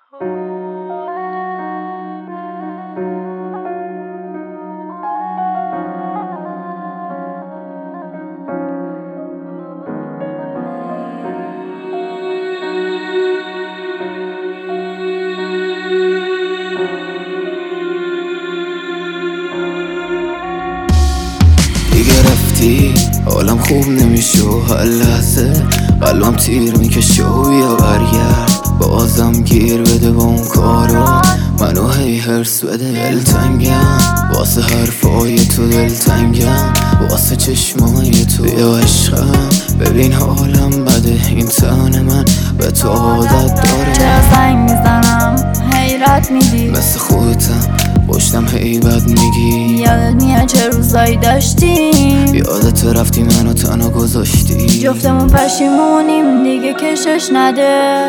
دیگه رفتی حالم خوب نمیشه و هر لحظه قلبم تیر میکشه و یا برگرد بازم گیر بده با اون کارا منو هی هرس بده دلتنگم واسه حرفای تو دلتنگم واسه چشمای تو بیا عشقم ببین حالم بده این تن من به تو عادت داره چرا زنگ میزنم حیرت میدی مثل خودتم پشتم هیبت میگی یادت میاد چه روزایی داشتیم یادت رفتی منو تنها گذاشتی جفتمون پشیمونیم دیگه کشش نده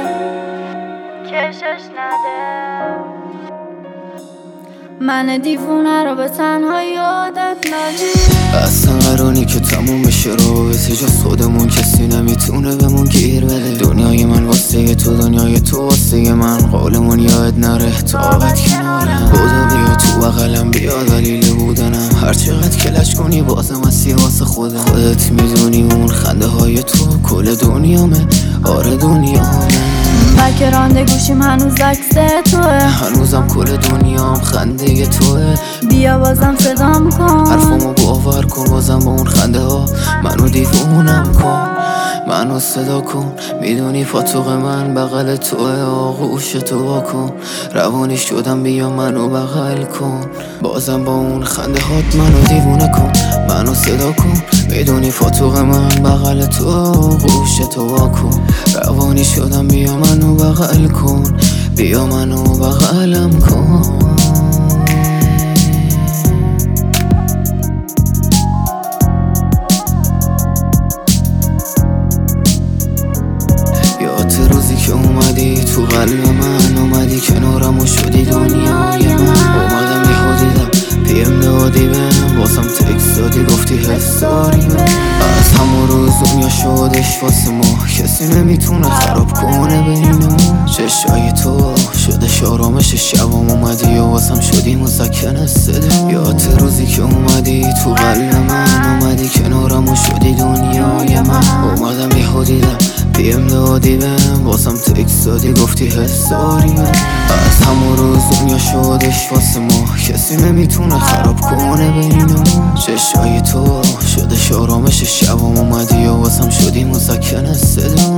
من دیوونه رو به تنهایی عادت ندی اصلا قراری که تموم بشه رابطه جز خودمون کسی نمیتونه بهمون گیر بده دنیای من واسه تو دنیای تو واسه من قولمون یاد نره طاقت کنارم خدا بیا تو بغلم بیا دلیل بودنم هر چقدر کلش کنی بازم هستی واسه خودت میدونی اون خنده های تو کل دنیامه آره دنیامه بک رانده گوشیم هنوز عکس توه هنوزم کل دنیام خنده توه بیا بازم صدام کن حرفمو باور کن بازم با اون خنده ها منو دیوونم کن منو صدا کن میدونی پاتوق من بغل توه آغوش تو وا کن روانی شدم بیا منو بغل کن بازم با اون خنده هات منو دیوونه کن منو صدا کن میدونی پاتوق من بغل تو آغوش تو وا کن روانی شدم بیا منو بغل کن بیا منو بغلم کن روزی که اومدی تو قلب من اومدی کنارم و شدی دنیای من اومدم یهو دیدم پیم دادی بهم واسم تکس دادی گفتی حس داری از همون روز دنیا شدش واسه ما کسی نمیتونه خراب کنه بینمون چشای تو شدش آرامش شبام اومدی و واسم شدی مسکن صدا یاد روزی که اومدی تو قلب من اومدی کنارم و شدی دنیای من اومدم یهو دیدم پیم دادی بهم واسم تکس دادی گفتی حس داری از همون روز دنیا شدش واسه ما کسی نمیتونه خراب کنه بینمون چشای تو شدش آرامش شبام اومدی و واسم شدی مسکن صدا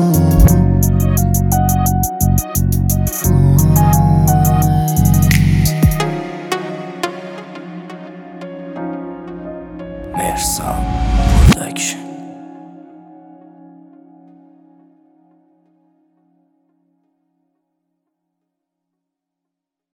مرسام پروداکشن